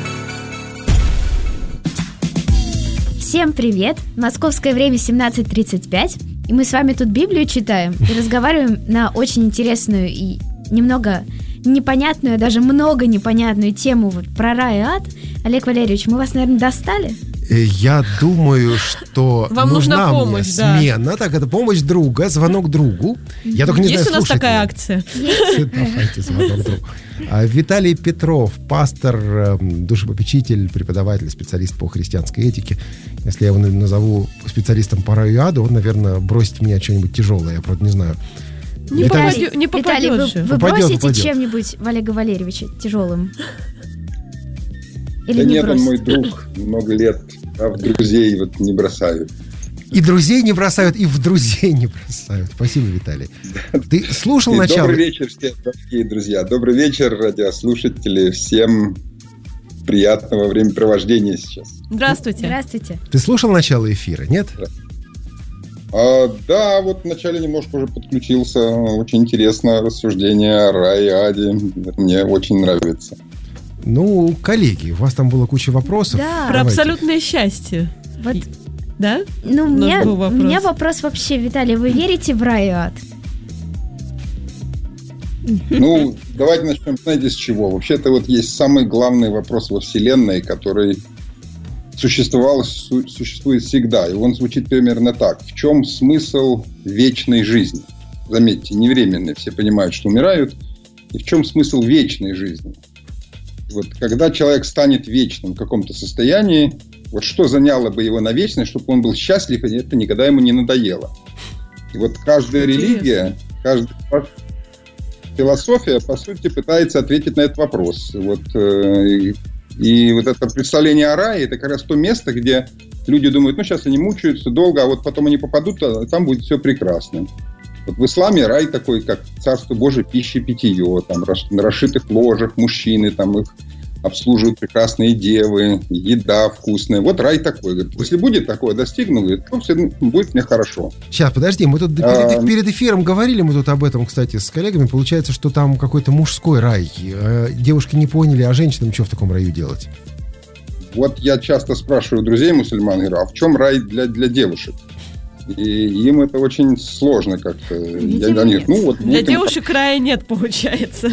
Всем привет! Московское время семнадцать тридцать пять, и мы с вами тут Библию читаем и разговариваем на очень интересную и немного непонятную, даже много непонятную тему вот про рай и ад. Олег Валерьевич, мы вас, наверное, достали? Э, Я думаю, что Вам нужна нужна помощь, мне да. смена. Так, это помощь друга, звонок другу. Я только не Есть знаю, у нас слушать такая ли. акция? Давайте звонок другу. А, Виталий Петров, пастор, эм, душепопечитель, преподаватель, специалист по христианской этике. Если я его на- назову специалистом по раю и аду, он, наверное, бросит в меня что-нибудь тяжелое. Я, правда, не знаю. Не Виталий- попадет, не Виталий, попадет вы, же. вы Попадет, бросите попадет. чем-нибудь в Олега Валерьевича тяжелым? Или Да не нет, он бросите? мой друг, много лет, а в друзей вот не бросаю. И друзей не бросают, и в друзей не бросают. Спасибо, Виталий. Ты слушал И начало? добрый вечер всем, дорогие друзья. Добрый вечер, радиослушатели. Всем приятного времяпровождения сейчас. Здравствуйте. Здравствуйте. Ты слушал начало эфира, нет? А, да, вот вначале немножко уже подключился. Очень интересно рассуждение о рае и аде. Мне очень нравится. Ну, коллеги, у вас там было куча вопросов. Да. Про Давайте. абсолютное счастье. Вот, Да? ну, У нас мне, был у вопрос. меня вопрос вообще, Виталий, вы верите в рай и ад? Ну, давайте начнем, знаете, с чего. Вообще-то вот есть самый главный вопрос во Вселенной, который существовал, су- существует всегда. И он звучит примерно так. В чем смысл вечной жизни? Заметьте, не временной. Все понимают, что умирают. И в чем смысл вечной жизни? Вот когда человек станет вечным в каком-то состоянии, вот что заняло бы его на вечность, чтобы он был счастлив, и это никогда ему не надоело. И вот каждая Интересно. религия, каждая философия, по сути, пытается ответить на этот вопрос. Вот, э, и, и вот это представление о рае, это как раз то место, где люди думают, ну, сейчас они мучаются долго, а вот потом они попадут, а там будет все прекрасно. Вот в исламе рай такой, как царство Божие, пища, питье, там рас- на расшитых ложах мужчины, там их обслуживают прекрасные девы, еда вкусная. Вот рай такой. Говорит, если будет такое достигну, говорит, то все будет мне хорошо. Сейчас, подожди, мы тут перед, А. перед эфиром говорили, мы тут об этом, кстати, с коллегами. Получается, что там какой-то мужской рай. Э, Девушки не поняли, а женщинам что в таком раю делать? Вот я часто спрашиваю друзей мусульман, говорю, а в чем рай для, для девушек? И им это очень сложно как-то. Я, Видимо, они нет. говорят, ну, вот Для будет им девушек рая нет, получается.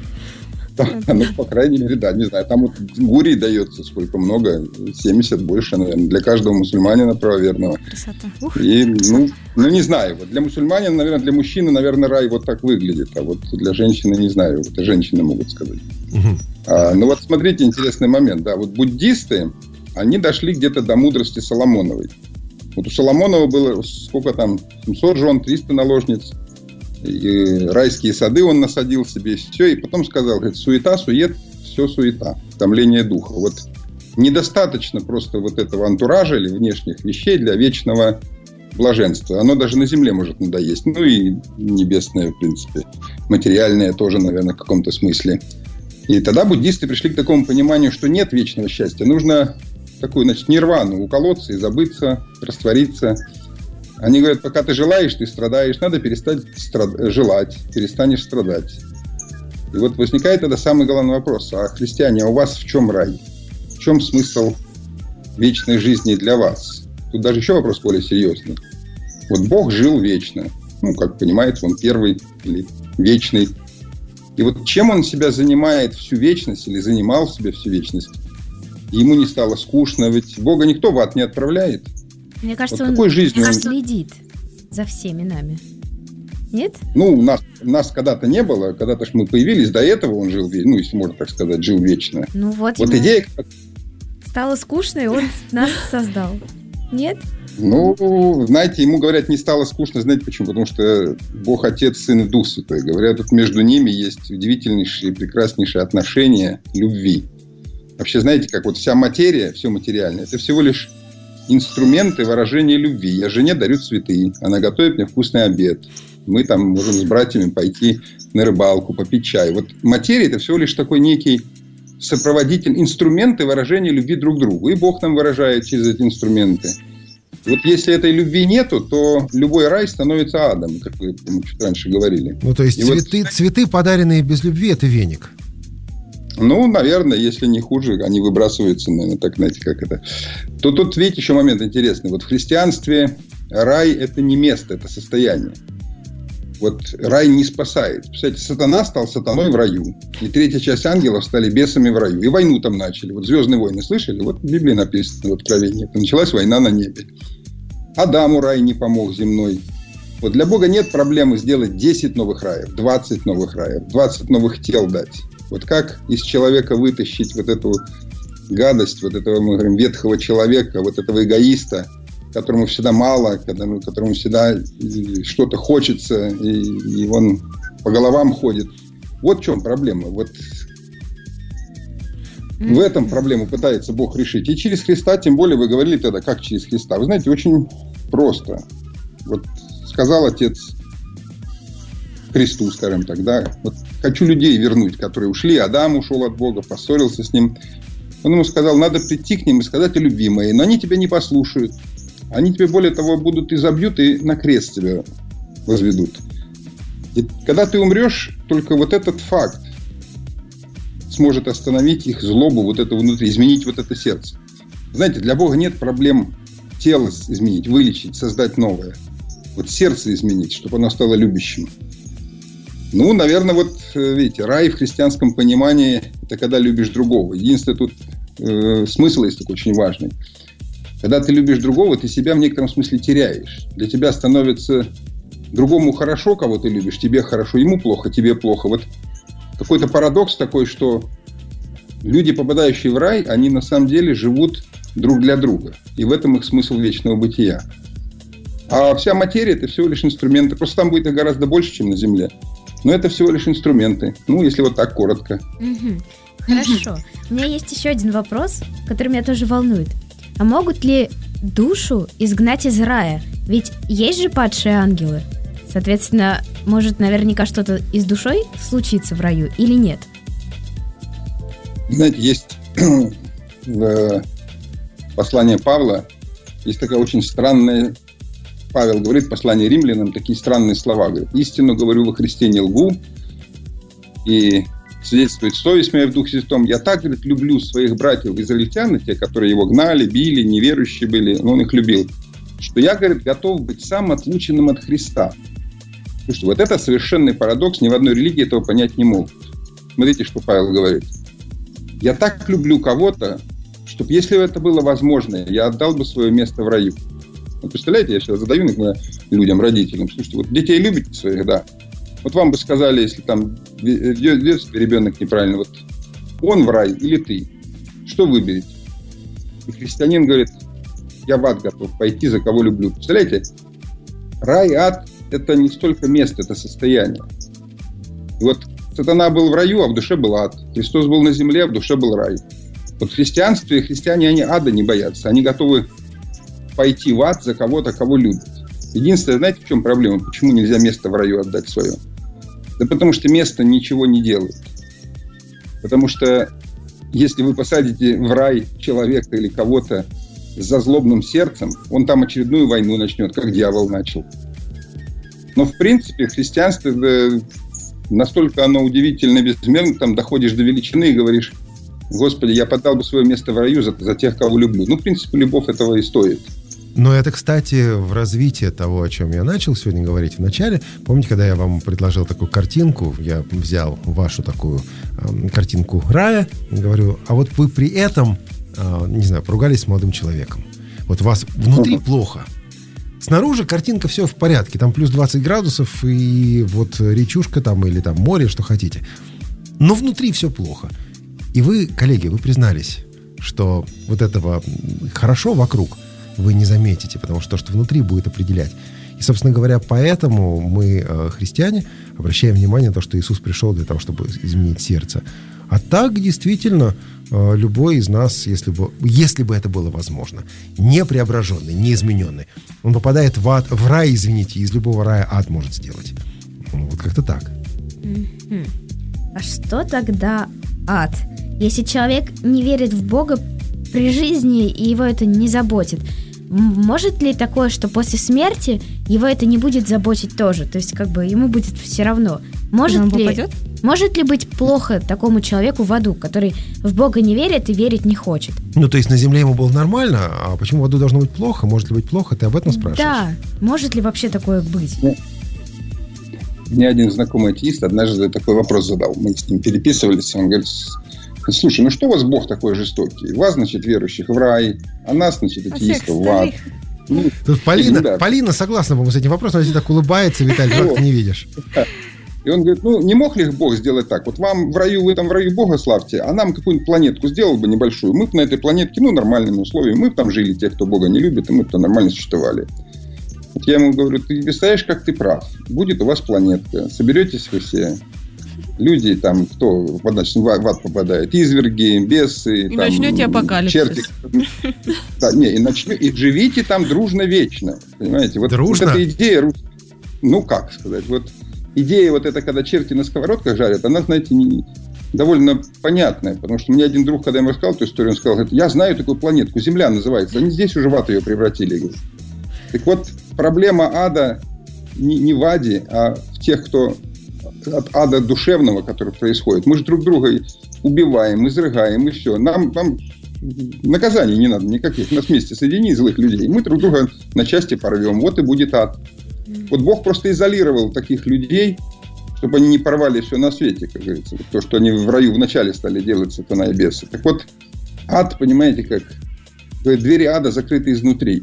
Да, ну, по крайней мере, да, не знаю. Там вот гурий дается сколько много, семьдесят больше, наверное, для каждого мусульманина правоверного. Красота. И, ну, ну, не знаю, вот для мусульманина, наверное, для мужчины, наверное, рай вот так выглядит, а вот для женщины, не знаю, это женщины могут сказать. Мгм. А, ну, вот смотрите, интересный момент, да, вот буддисты, они дошли где-то до мудрости Соломоновой. Вот у Соломонова было сколько там, семьсот жен, триста наложниц, и райские сады он насадил себе, все, и потом сказал, говорит, суета, сует, все суета, томление духа. Вот недостаточно просто вот этого антуража или внешних вещей для вечного блаженства. Оно даже на земле может надоесть. Ну и небесное, в принципе, материальное тоже, наверное, в каком-то смысле. И тогда буддисты пришли к такому пониманию, что нет вечного счастья. Нужно такую, значит, нирвану уколоться и забыться, раствориться. Они говорят, пока ты желаешь, ты страдаешь, надо перестать страд... желать, перестанешь страдать. И вот возникает тогда самый главный вопрос. А христиане, а у вас в чем рай? В чем смысл вечной жизни для вас. Тут даже еще вопрос более серьезный. Вот Бог жил вечно. Ну, как понимаете, Он первый или вечный. И вот чем Он себя занимает всю вечность или занимал себя всю вечность, ему не стало скучно, ведь Бога никто в ад не отправляет. Мне кажется, вот Он какой жизнью он... следит за всеми нами. Нет? Ну, нас, нас когда-то не было, когда-то ж мы появились, до этого Он жил, ну, если можно так сказать, жил вечно. Ну, вот, вот идея... Стало скучно, и Он нас создал. Нет? Ну, знаете, ему, говорят, не стало скучно, знаете почему? Потому что Бог Отец, Сын и Дух Святой. Говорят, тут между ними есть удивительнейшие, прекраснейшие отношения любви. Вообще, знаете, как вот вся материя, все материальное, это всего лишь инструменты выражения любви. Я жене дарю цветы, она готовит мне вкусный обед. Мы там можем с братьями пойти на рыбалку, попить чай. Вот материя – это всего лишь такой некий сопроводитель, инструменты выражения любви друг к другу. И Бог нам выражает через эти инструменты. Вот если этой любви нету, то любой рай становится адом, как вы чуть раньше говорили. Ну, то есть цветы, вот... цветы, подаренные без любви, это веник. Ну, наверное, если не хуже, они выбрасываются, наверное, так, знаете, как это. То тут, видите, еще момент интересный. Вот в христианстве рай – это не место, это состояние. Вот рай не спасает. Представляете, сатана стал сатаной в раю. И третья часть ангелов стали бесами в раю. И войну там начали. Вот «Звездные войны» слышали? Вот в Библии написано, в Откровении. Началась война на небе. Адаму рай не помог земной. Вот для Бога нет проблемы сделать десять новых раев, двадцать новых раев, двадцать новых тел дать. Вот как из человека вытащить вот эту гадость, вот этого, мы говорим, ветхого человека, вот этого эгоиста, которому всегда мало, которому всегда что-то хочется, и, и он по головам ходит. Вот в чем проблема. Вот mm-hmm. в этом проблему пытается Бог решить. И через Христа, тем более, вы говорили тогда, как через Христа. Вы знаете, очень просто. Вот сказал Отец Христу, скажем так, да, вот хочу людей вернуть, которые ушли. Адам ушел от Бога, поссорился с ним. Он ему сказал, надо прийти к ним и сказать о любви моей. Но они тебя не послушают. Они тебе, более того, будут и забьют, и на крест тебя возведут. И когда ты умрешь, только вот этот факт сможет остановить их злобу, вот это внутри, изменить вот это сердце. Знаете, для Бога нет проблем тело изменить, вылечить, создать новое. Вот сердце изменить, чтобы оно стало любящим. Ну, наверное, вот, видите, рай в христианском понимании – это когда любишь другого. Единственное, тут э, смысл есть такой очень важный. Когда ты любишь другого, ты себя в некотором смысле теряешь. Для тебя становится другому хорошо, кого ты любишь, тебе хорошо, ему плохо, тебе плохо. Вот какой-то парадокс такой, что люди, попадающие в рай, они на самом деле живут друг для друга. И в этом их смысл вечного бытия. А вся материя – это всего лишь инструменты. Просто там будет их гораздо больше, чем на Земле. Но это всего лишь инструменты. Ну, если вот так коротко. Угу. Хорошо. У меня есть еще один вопрос, который меня тоже волнует. А могут ли душу изгнать из рая? Ведь есть же падшие ангелы. Соответственно, может наверняка что-то и с душой случиться в раю или нет? Знаете, есть в послании Павла, есть такая очень странная... Павел говорит в послании римлянам такие странные слова. Говорит, истину говорю во Христе не лгу. И свидетельствует совесть моя в Духе Святом. Я так, говорит, люблю своих братьев израильтян, те, которые его гнали, били, неверующие были, но он их любил, что я, говорит, готов быть сам отлученным от Христа. Слушайте, вот это совершенный парадокс, ни в одной религии этого понять не могут. Смотрите, что Павел говорит. Я так люблю кого-то, чтобы, если бы это было возможно, я отдал бы свое место в раю. Вот представляете, я сейчас задаю людям, родителям, слушайте, вот детей любите своих, да. Вот вам бы сказали, если там в детстве ребенок неправильно, вот он в рай или ты, что выберете? И христианин говорит, я в ад готов пойти, за кого люблю. Представляете, рай, ад – это не столько место, это состояние. И вот сатана был в раю, а в душе был ад. Христос был на земле, а в душе был рай. Вот в христианстве христиане, они ада не боятся, они готовы пойти в ад за кого-то, кого любят. Единственное, знаете, в чем проблема? Почему нельзя место в раю отдать свое? Да потому что место ничего не делает. Потому что если вы посадите в рай человека или кого-то за злобным сердцем, он там очередную войну начнет, как дьявол начал. Но в принципе христианство, да, настолько оно удивительно безмерно, там доходишь до величины и говоришь, Господи, я поддал бы свое место в раю за, за тех, кого люблю. Ну, в принципе, любовь этого и стоит. Но это, кстати, в развитии того, о чем я начал сегодня говорить в начале. Помните, когда я вам предложил такую картинку, я взял вашу такую э, картинку рая, говорю, а вот вы при этом, э, не знаю, поругались с молодым человеком. Вот у вас внутри uh-huh. плохо. Снаружи картинка все в порядке. Там плюс двадцать градусов и вот речушка там или там море, что хотите. Но внутри все плохо. И вы, коллеги, вы признались, что вот этого хорошо вокруг вы не заметите, потому что то, что внутри, будет определять. И, собственно говоря, поэтому мы, христиане, обращаем внимание на то, что Иисус пришел для того, чтобы изменить сердце. А так, действительно, любой из нас, если бы, если бы это было возможно, не преображенный, не измененный, он попадает в ад, в рай, извините, из любого рая ад может сделать. Вот как-то так. А что тогда ад? Если человек не верит в Бога при жизни, и его это не заботит, может ли такое, что после смерти его это не будет заботить тоже? То есть, как бы, ему будет все равно. Может ли, может ли быть плохо такому человеку в аду, который в Бога не верит и верить не хочет? Ну, то есть на земле ему было нормально, а почему в аду должно быть плохо? Может ли быть плохо? Ты об этом спрашиваешь? Да. Может ли вообще такое быть? Мне один знакомый атеист однажды такой вопрос задал. Мы с ним переписывались. Он говорит: слушай, ну что у вас Бог такой жестокий? Вас, значит, верующих в рай, а нас, значит, атеистов в ад. Ну, Тут Полина, да. Полина согласна, по-моему, с этим вопросом. Она так улыбается, Виталий, как ты не видишь. И он говорит, ну, не мог ли Бог сделать так? Вот вам в раю, вы там в раю Бога славьте, а нам какую-нибудь планетку сделал бы небольшую. Мы бы на этой планетке, ну, нормальными условиями, мы бы там жили, те, кто Бога не любит, и мы бы там нормально существовали. Вот я ему говорю, ты представляешь, как ты прав. Будет у вас планетка, соберетесь вы все. Люди там, кто в ад попадает, изверги, бесы. И там, начнете апокалипсис. Черти. Да, не, и, начнете, и живите там дружно вечно. Понимаете? Вот, дружно? Вот эта идея, ну как сказать, вот идея вот эта, когда черти на сковородках жарят, она, знаете, не, довольно понятная. Потому что мне один друг, когда я ему рассказал эту историю, он сказал, говорит, я знаю такую планетку, Земля называется. Они здесь уже в ад ее превратили. Говорит. Так вот, проблема ада не, не в аде, а в тех, кто от ада душевного, который происходит. Мы же друг друга убиваем, изрыгаем, и все. Нам, нам наказаний не надо никаких. Нас вместе соедини злых людей. Мы друг друга на части порвем. Вот и будет ад. Вот Бог просто изолировал таких людей, чтобы они не порвали все на свете, как говорится. Вот то, что они в раю вначале стали делать, сатана и бесы. Так вот, ад, понимаете, как двери ада закрыты изнутри.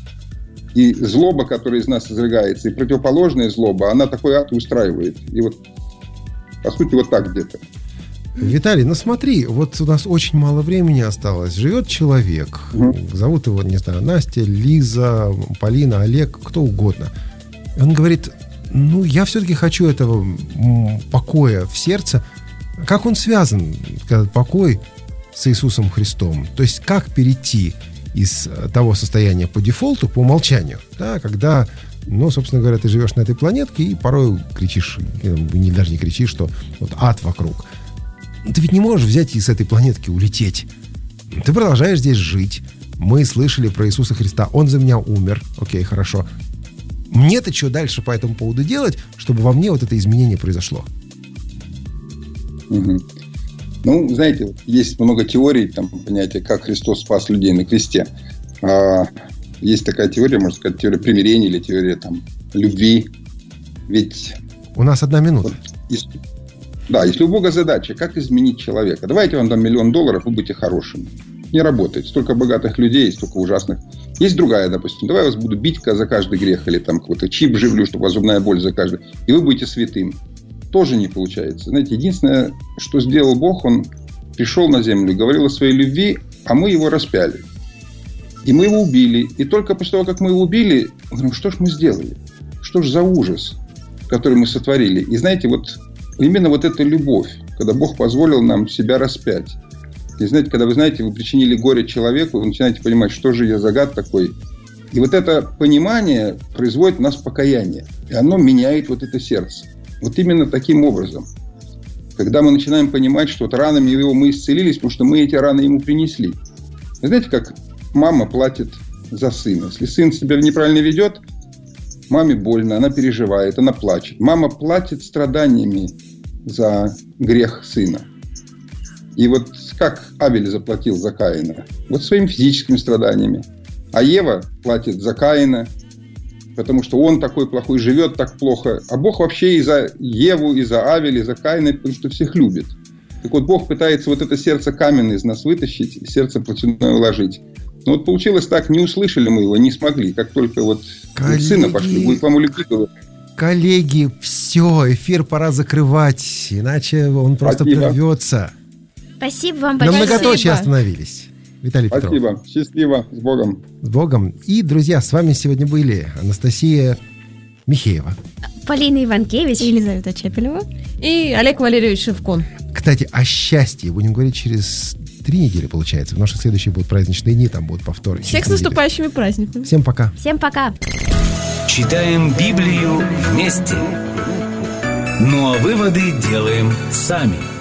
И злоба, которая из нас изрыгается, и противоположная злоба, она такой ад устраивает. И вот, по сути, вот так где-то. Виталий, ну смотри, вот у нас очень мало времени осталось. Живет человек, угу. Зовут его, не знаю, Настя, Лиза, Полина, Олег, кто угодно. Он говорит, ну, я все-таки хочу этого покоя в сердце. Как он связан, этот покой, с Иисусом Христом? То есть, как перейти из того состояния по дефолту, по умолчанию, да, когда, ну, собственно говоря, ты живешь на этой планетке и порой кричишь, не, даже не кричишь, что вот ад вокруг. Ты ведь не можешь взять и с этой планетки улететь. Ты продолжаешь здесь жить. Мы слышали про Иисуса Христа. Он за меня умер. Окей, хорошо. Мне-то что дальше по этому поводу делать, чтобы во мне вот это изменение произошло? Угу. Ну, знаете, есть много теорий, там, понятия, как Христос спас людей на кресте. А, есть такая теория, можно сказать, теория примирения или теория там, любви. Ведь... У нас одна минута. Вот, если, да, если у Бога задача, как изменить человека. Давайте вам дам миллион долларов, вы будете хорошим. Не работает. Столько богатых людей, столько ужасных. Есть другая, допустим. Давай я вас буду бить за каждый грех. Или там какой-то чип живлю, чтобы у вас зубная боль за каждый. И вы будете святым. Тоже не получается. Знаете, единственное, что сделал Бог, Он пришел на землю, говорил о своей любви, а мы его распяли. И мы его убили. И только после того, как мы его убили, мы говорим, что ж мы сделали? Что ж за ужас, который мы сотворили? И знаете, вот именно вот эта любовь, когда Бог позволил нам себя распять. И знаете, когда вы знаете, вы причинили горе человеку, вы начинаете понимать, что же я за гад такой. И вот это понимание производит в нас покаяние. И оно меняет вот это сердце. Вот именно таким образом. Когда мы начинаем понимать, что вот ранами его мы исцелились, потому что мы эти раны ему принесли. Вы знаете, как мама платит за сына. Если сын себя неправильно ведет, маме больно, она переживает, она плачет. Мама платит страданиями за грех сына. И вот как Авель заплатил за Каина? Вот своими физическими страданиями. А Ева платит за Каина, потому что он такой плохой, живет так плохо. А Бог вообще и за Еву, и за Авеля, и за Каина, потому что всех любит. Так вот, Бог пытается вот это сердце каменное из нас вытащить, и сердце плотяное уложить. Но вот получилось так, не услышали мы его, не смогли. Как только вот Коллеги... сына пошли, будет вам улюбить. Коллеги, все, эфир пора закрывать, иначе он просто Спасибо. прервется. Спасибо вам На большое. многоточие остановились. Виталий Петров. Спасибо. Счастливо. С Богом. С Богом. И, друзья, с вами сегодня были Анастасия Михеева. Полина Иванкевич. И Елизавета Чепелева. И Олег Валерьевич Шевкун. Кстати, о счастье будем говорить через три недели, получается. Потому что следующие будут праздничные дни, там будут повторы. Всех с наступающими праздниками. Всем пока. Всем пока. Читаем Библию вместе. Ну а выводы делаем сами.